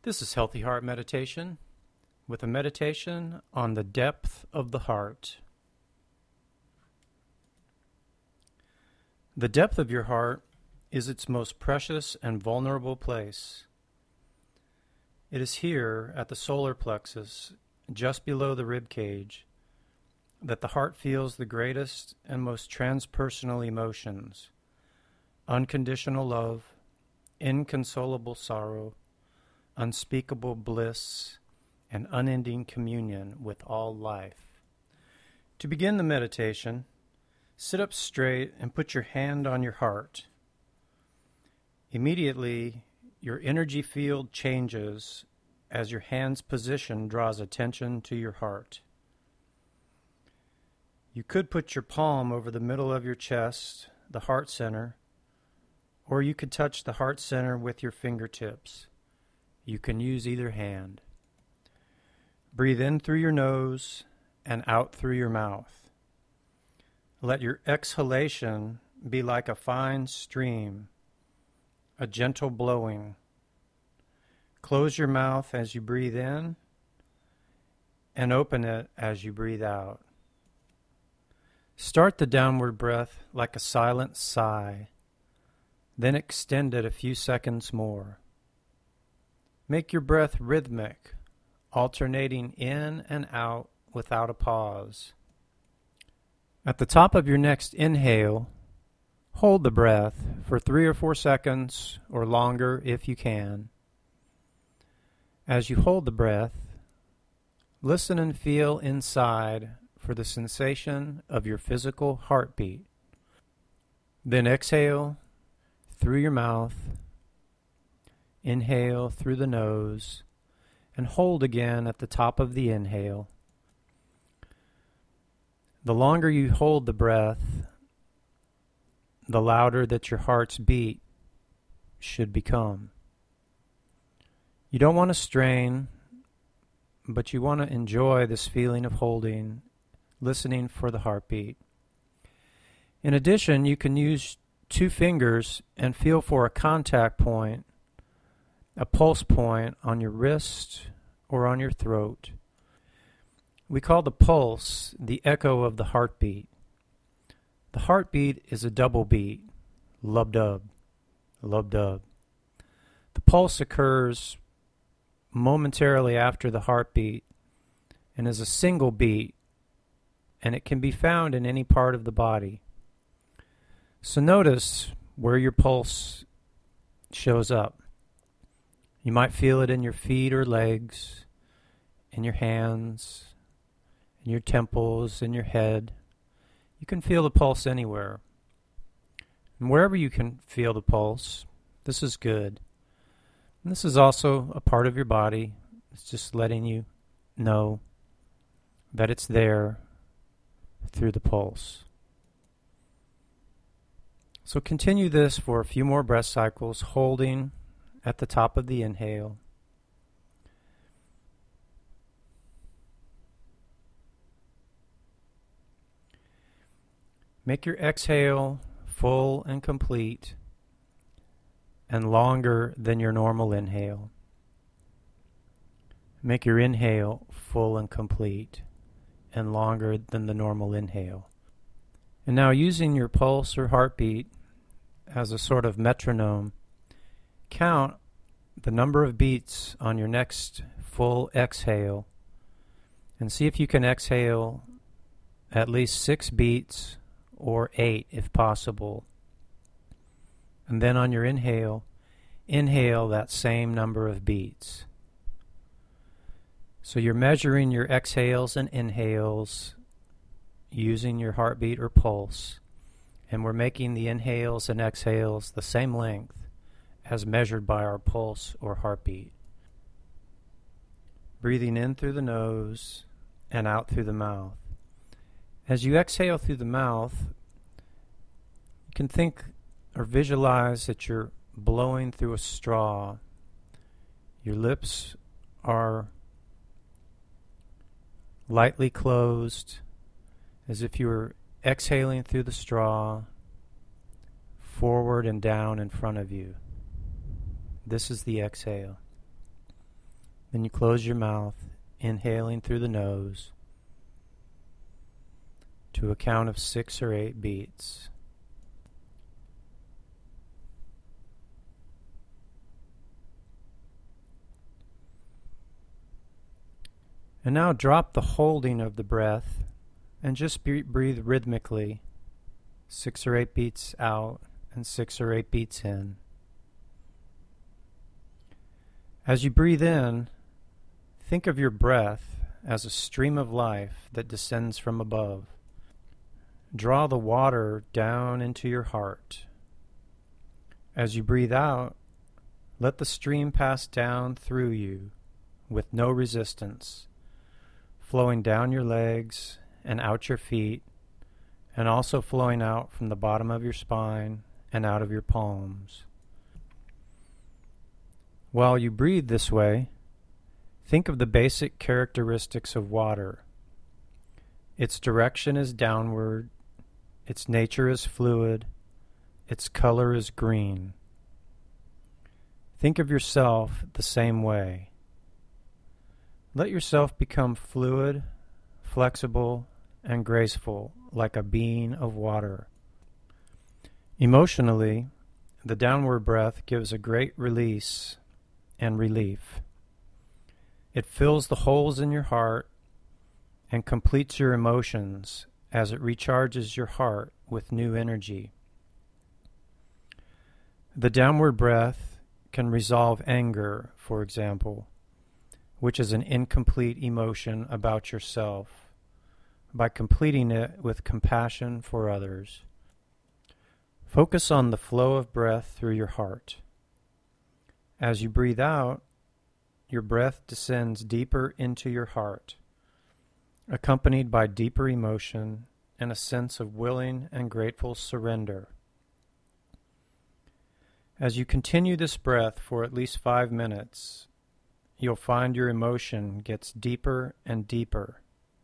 This is Healthy Heart Meditation with a meditation on the depth of the heart. The depth of your heart is its most precious and vulnerable place. It is here at the solar plexus, just below the rib cage, that the heart feels the greatest and most transpersonal emotions: unconditional love, inconsolable sorrow, unspeakable bliss, and unending communion with all life. To begin the meditation, sit up straight and put your hand on your heart. Immediately, your energy field changes as your hand's position draws attention to your heart. You could put your palm over the middle of your chest, the heart center, or you could touch the heart center with your fingertips. You can use either hand. Breathe in through your nose and out through your mouth. Let your exhalation be like a fine stream, a gentle blowing. Close your mouth as you breathe in and open it as you breathe out. Start the downward breath like a silent sigh, then extend it a few seconds more. Make your breath rhythmic, alternating in and out without a pause. At the top of your next inhale, hold the breath for 3 or 4 seconds or longer if you can. As you hold the breath, listen and feel inside for the sensation of your physical heartbeat. Then exhale through your mouth. Inhale through the nose and hold again at the top of the inhale. The longer you hold the breath, the louder that your heart's beat should become. You don't want to strain, but you want to enjoy this feeling of holding, listening for the heartbeat. In addition, you can use 2 fingers and feel for a contact point, a pulse point on your wrist or on your throat. We call the pulse the echo of the heartbeat. The heartbeat is a double beat, lub-dub, lub-dub. The pulse occurs momentarily after the heartbeat and is a single beat, and it can be found in any part of the body. So notice where your pulse shows up. You might feel it in your feet or legs, in your hands, in your temples, in your head. You can feel the pulse anywhere. And wherever you can feel the pulse, this is good. And this is also a part of your body. It's just letting you know that it's there through the pulse. So continue this for a few more breath cycles, holding at the top of the inhale. Make your exhale full and complete and longer than your normal inhale. Make your inhale full and complete and longer than the normal inhale. And now, using your pulse or heartbeat as a sort of metronome, count the number of beats on your next full exhale and see if you can exhale at least 6 beats or 8 if possible. And then on your inhale, inhale that same number of beats. So you're measuring your exhales and inhales using your heartbeat or pulse, and we're making the inhales and exhales the same length as measured by our pulse or heartbeat. Breathing in through the nose and out through the mouth. As you exhale through the mouth, you can think or visualize that you're blowing through a straw. Your lips are lightly closed, as if you were exhaling through the straw, forward and down in front of you. This is the exhale. Then you close your mouth, inhaling through the nose to a count of 6 or 8 beats. And now drop the holding of the breath and just breathe rhythmically, 6 or 8 beats out and 6 or 8 beats in. As you breathe in, think of your breath as a stream of life that descends from above. Draw the water down into your heart. As you breathe out, let the stream pass down through you with no resistance, flowing down your legs and out your feet, and also flowing out from the bottom of your spine and out of your palms. While you breathe this way, think of the basic characteristics of water. Its direction is downward, its nature is fluid, its color is green. Think of yourself the same way. Let yourself become fluid, flexible, and graceful like a being of water. Emotionally, the downward breath gives a great release and relief. It fills the holes in your heart and completes your emotions as it recharges your heart with new energy. The downward breath can resolve anger, for example, which is an incomplete emotion about yourself, by completing it with compassion for others. Focus on the flow of breath through your heart. As you breathe out, your breath descends deeper into your heart, accompanied by deeper emotion and a sense of willing and grateful surrender. As you continue this breath for at least 5 minutes, you'll find your emotion gets deeper and deeper.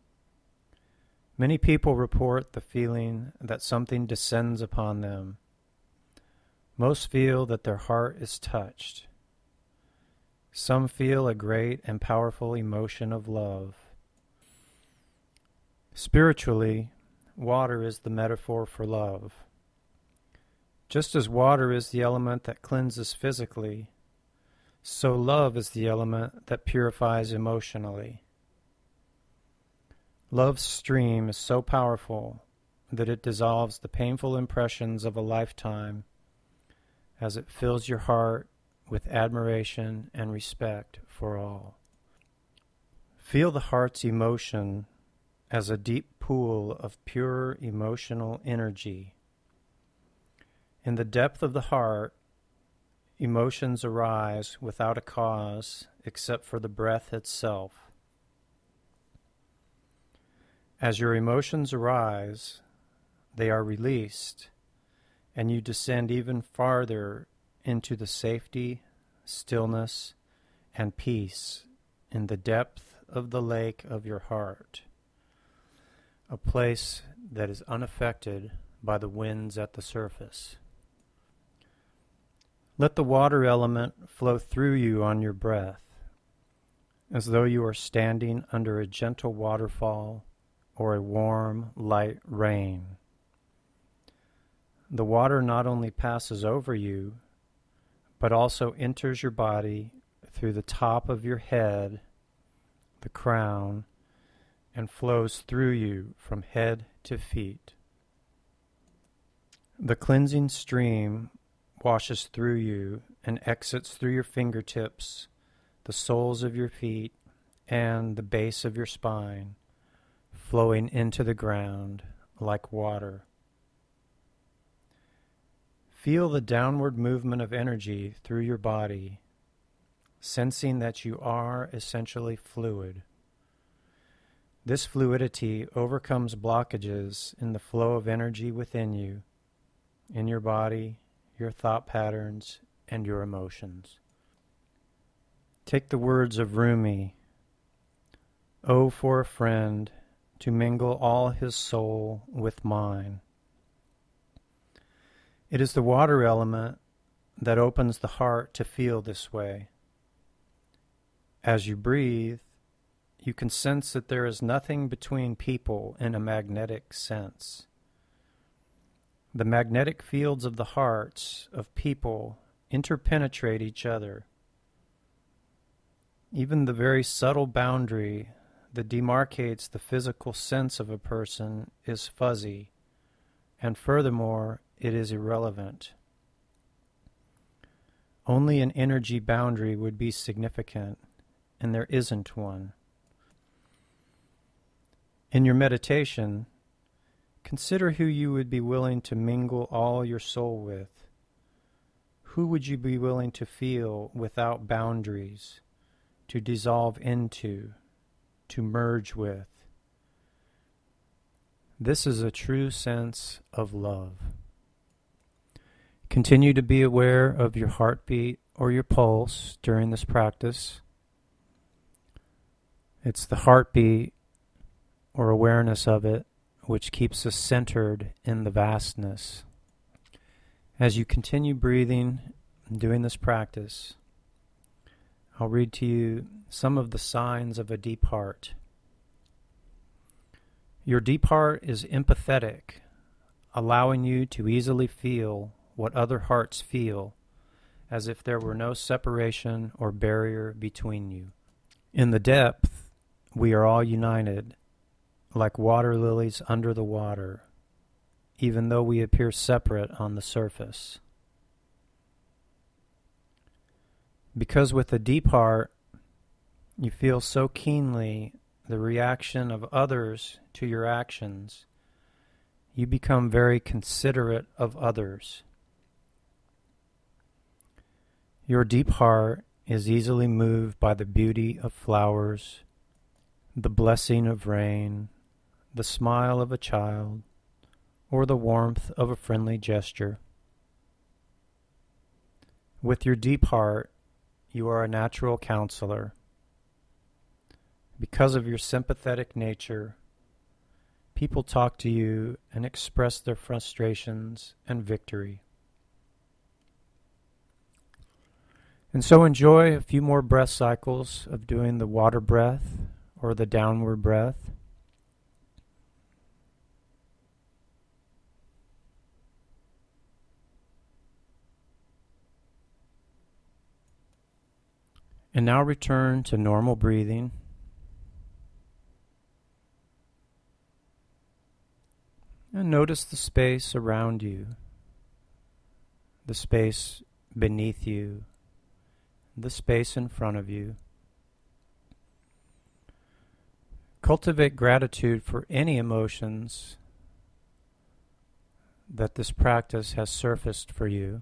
Many people report the feeling that something descends upon them. Most feel that their heart is touched. Some feel a great and powerful emotion of love. Spiritually, water is the metaphor for love. Just as water is the element that cleanses physically, so love is the element that purifies emotionally. Love's stream is so powerful that it dissolves the painful impressions of a lifetime as it fills your heart with admiration and respect for all. Feel the heart's emotion as a deep pool of pure emotional energy. In the depth of the heart, emotions arise without a cause except for the breath itself. As your emotions arise, they are released, and you descend even farther into the safety, stillness, and peace in the depth of the lake of your heart, a place that is unaffected by the winds at the surface. Let the water element flow through you on your breath, as though you are standing under a gentle waterfall or a warm, light rain. The water not only passes over you, but also enters your body through the top of your head, the crown, and flows through you from head to feet. The cleansing stream washes through you and exits through your fingertips, the soles of your feet, and the base of your spine, flowing into the ground like water. Feel the downward movement of energy through your body, sensing that you are essentially fluid. This fluidity overcomes blockages in the flow of energy within you, in your body, your thought patterns, and your emotions. Take the words of Rumi, "Oh, for a friend to mingle all his soul with mine." It is the water element that opens the heart to feel this way. As you breathe, you can sense that there is nothing between people in a magnetic sense. The magnetic fields of the hearts of people interpenetrate each other. Even the very subtle boundary that demarcates the physical sense of a person is fuzzy, and furthermore, it is irrelevant. Only an energy boundary would be significant, and there isn't one. In your meditation, consider who you would be willing to mingle all your soul with. Who would you be willing to feel without boundaries, to dissolve into, to merge with? This is a true sense of love. Continue to be aware of your heartbeat or your pulse during this practice. It's the heartbeat or awareness of it which keeps us centered in the vastness. As you continue breathing and doing this practice, I'll read to you some of the signs of a deep heart. Your deep heart is empathetic, allowing you to easily feel what other hearts feel, as if there were no separation or barrier between you. In the depth, we are all united, like water lilies under the water, even though we appear separate on the surface. Because with a deep heart, you feel so keenly the reaction of others to your actions, you become very considerate of others. Your deep heart is easily moved by the beauty of flowers, the blessing of rain, the smile of a child, or the warmth of a friendly gesture. With your deep heart, you are a natural counselor. Because of your sympathetic nature, people talk to you and express their frustrations and victory. And so enjoy a few more breath cycles of doing the water breath or the downward breath. And now return to normal breathing. And notice the space around you, the space beneath you, the space in front of you. Cultivate gratitude for any emotions that this practice has surfaced for you.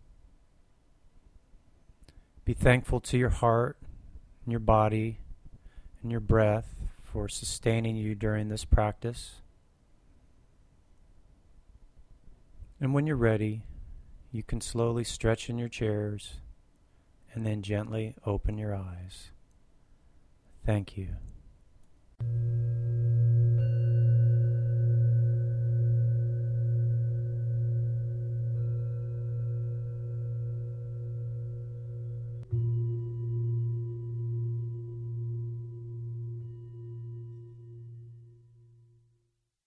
Be thankful to your heart, and your body, and your breath for sustaining you during this practice. And when you're ready, you can slowly stretch in your chairs and then gently open your eyes. Thank you.